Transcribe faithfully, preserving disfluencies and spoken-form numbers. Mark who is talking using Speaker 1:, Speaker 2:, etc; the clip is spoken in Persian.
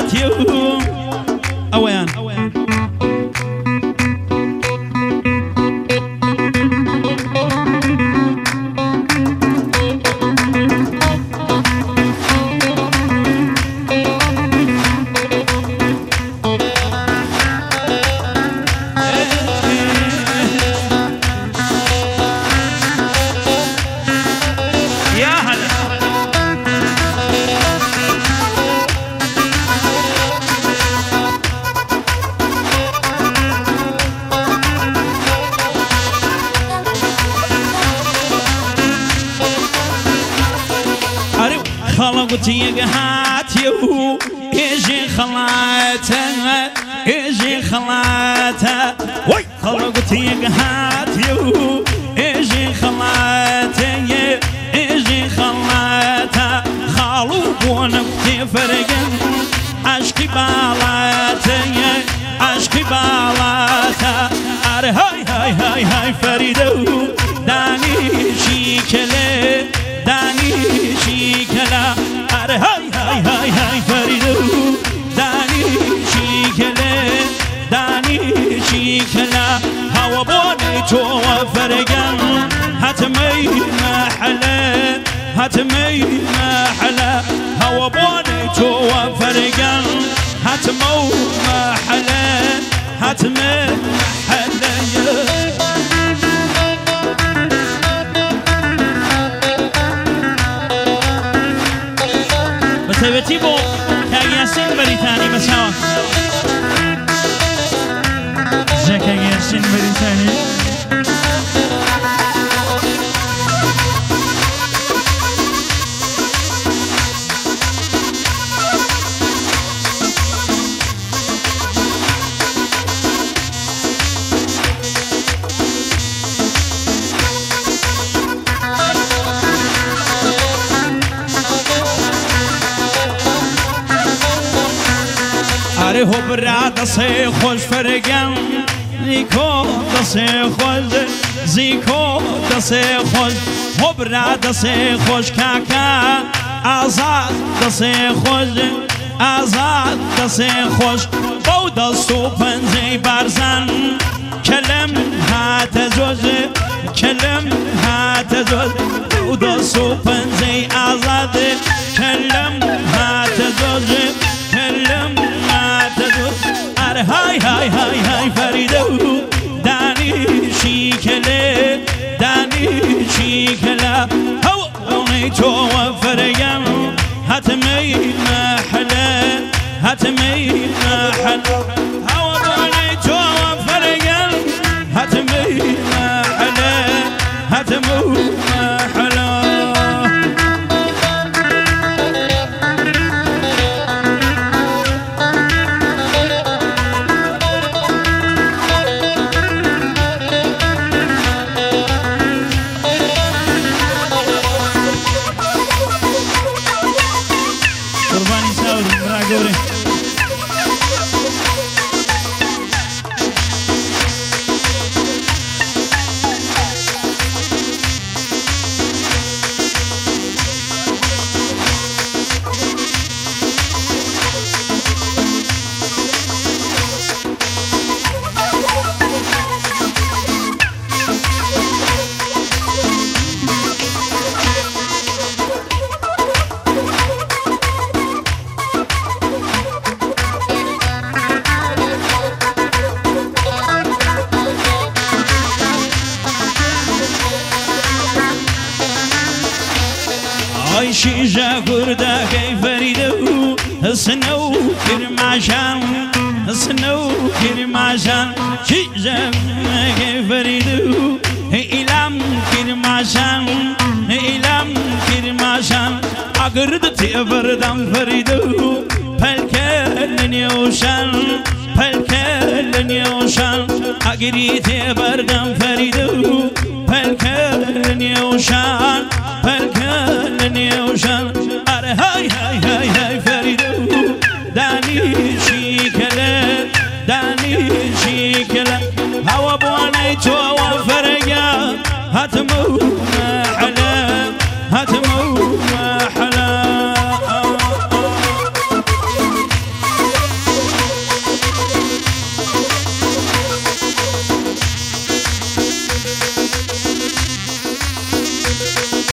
Speaker 1: هاتي اوان خلقتي هاتيو ايجي خلاته ايجي خلاته وي خلقتي هاتيو ايجي خلاته ايجي خلاته خالو بونك فرقن عشقي بالاته عشقي بالاته ار هاي هاي هاي هاي فريدو داني شيكله داني شيكلا ار هاي هاي هاي هاي فريدو داني شيكلا داني شيكلا هوا بوني تو فرقان هتمي محلا هتمي محلا هوا بوني تو فرقان هتمو محلا هتمي محلا سويتي بو كاياسين بريتاني مساوا زكا ياسين بريتاني هو برا دسي خوش فرقان زيكو دسي خوش زيكو دسي خوش هو برا دسي خوش كاكا آزاد دسي خوش آزاد دسي خوش بو دستو پنزي برزن كلم هات زوز كلم هات زوز بو دستو پنزي آزاد كلم هات زوز كلم هاي هاي هاي هاي فريدو داني شيكله داني شيكله هو وني تو فرقان هتمي محلا هتمي محلا هو وني تو فرقان هتمي محلا هتمو محلا شيجا قردا كيف فريدو سنو كرماشان سنو كرماشان شيجا كيف فريدو إلام كرماشان إلام كرماشان أقرد تبردم فريدو پلکل نیوشان پلکل نیوشان أقرد تبردم فريدو پلکل نیوشان پلکل نیوشان اره های های های های فریدو دانی شیکله دانی شیکله هوا بوانی تو و فرگا هتمو